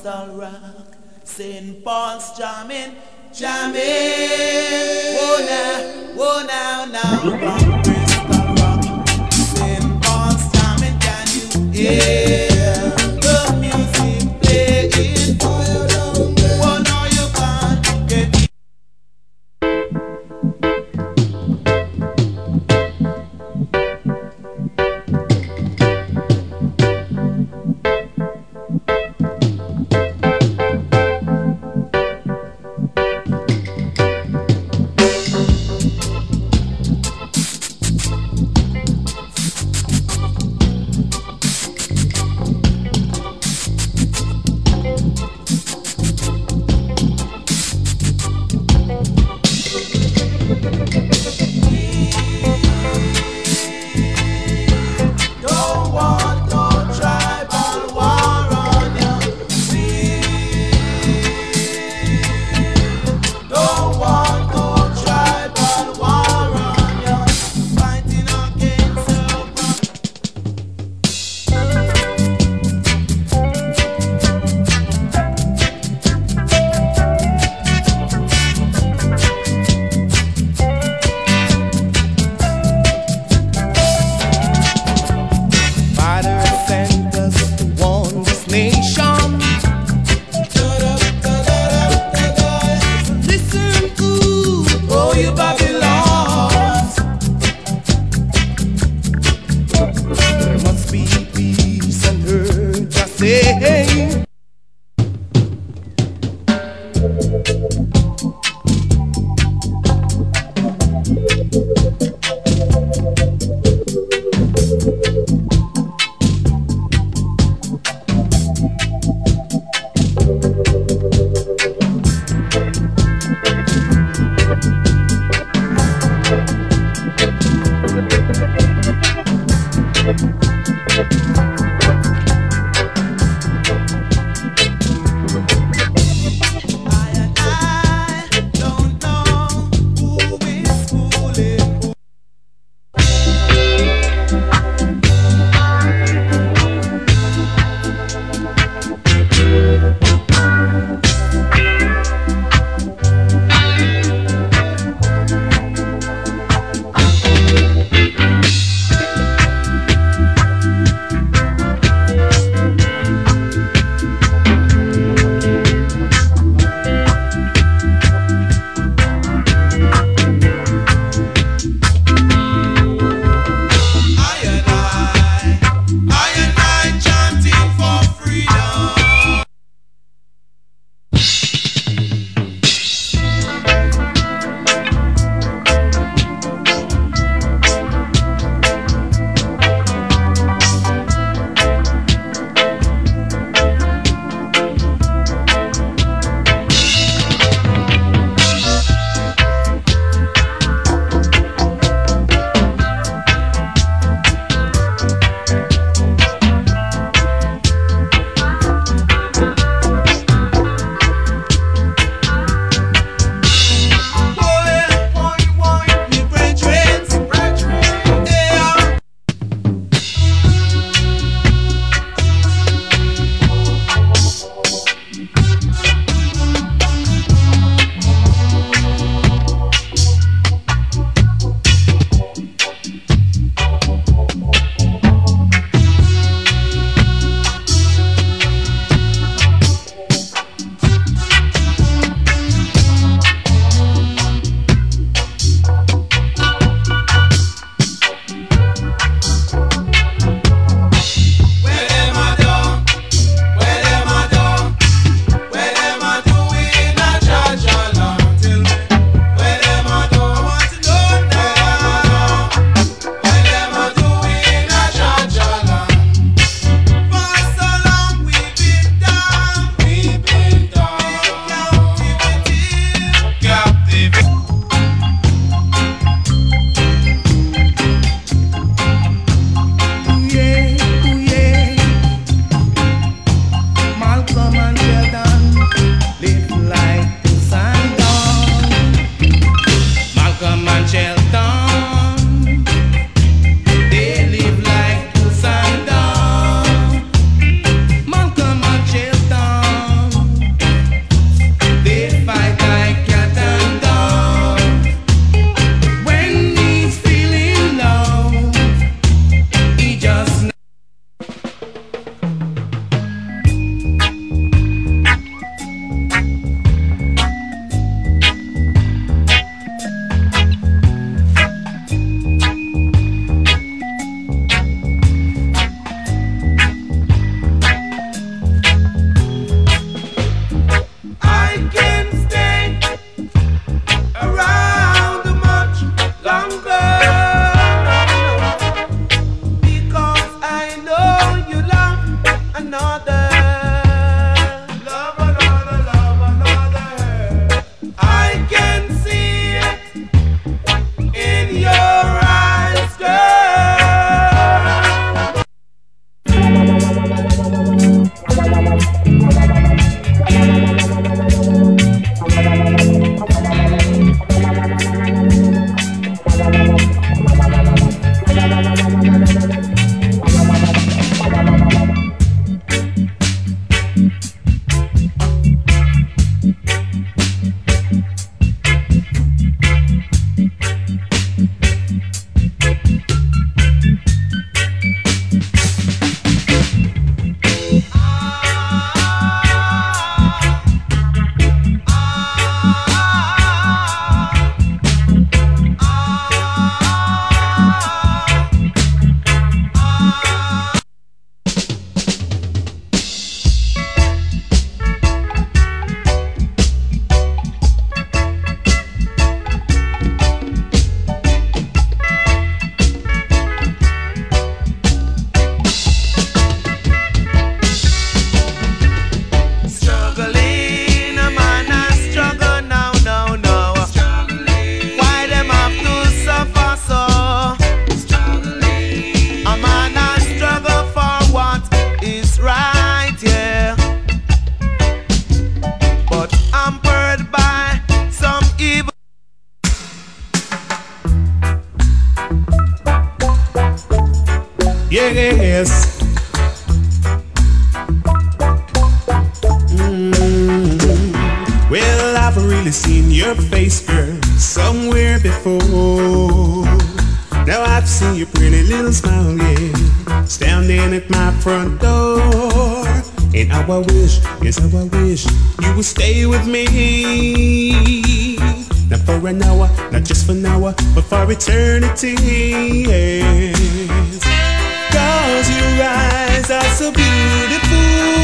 Crystal Rock, St. Paul's jamming, jamming. Whoa now, from Crystal Rock, St. Paul's jamming. Can you hear the music playing? Oh no, you can't get. your face, girl, somewhere before. Now I've seen your pretty little smile, yeah, standing at my front door. And how I wish, yes how I wish you would stay with me. Not for an hour, not just for an hour, but for eternity, yes. 'Cause your eyes are so beautiful.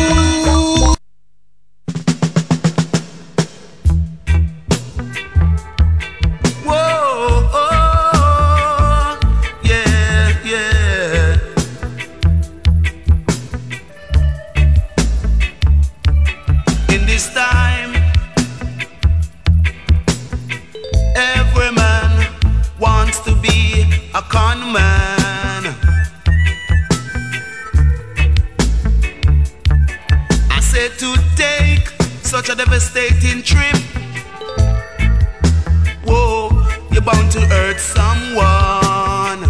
Such a devastating trip. Whoa, you're bound to hurt someone.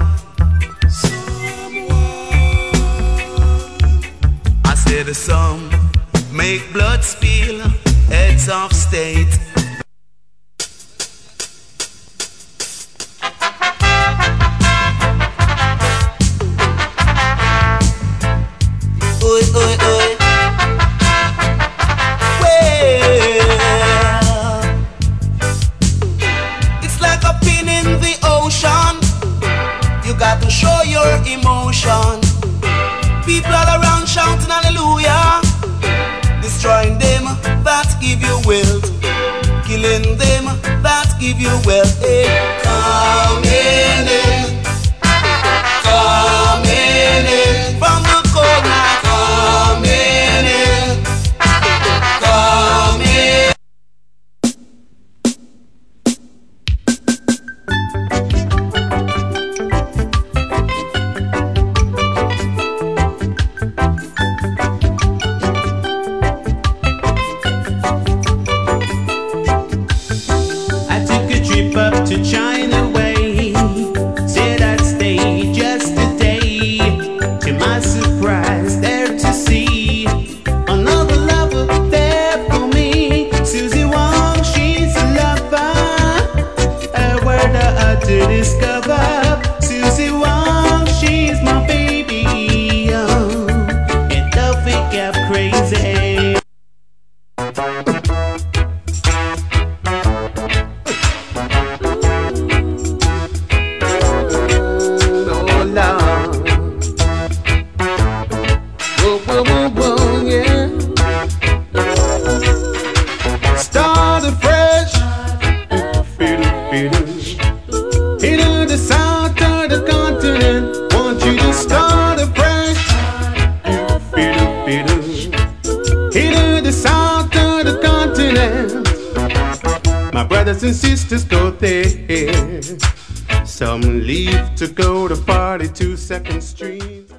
I said some make blood spill, heads of state. Oi, oi, oi. You got to show your emotion. People all around shouting hallelujah. Destroying them that give you wealth, killing them that give you wealth. Hey, come in, come in from the corner. Come in, come in. Up to China Way, said I'd stay just a day. To my surprise, there to see another lover there for me. Susie Wong, she's a lover. A word I had to discover. Susie Wong, she's my baby. Oh, and don't think I'm crazy. Start afresh. Into the south of the continent. Want you to start afresh. Into the south of the continent. My brothers and sisters go there. Some leave to go to 42nd Street.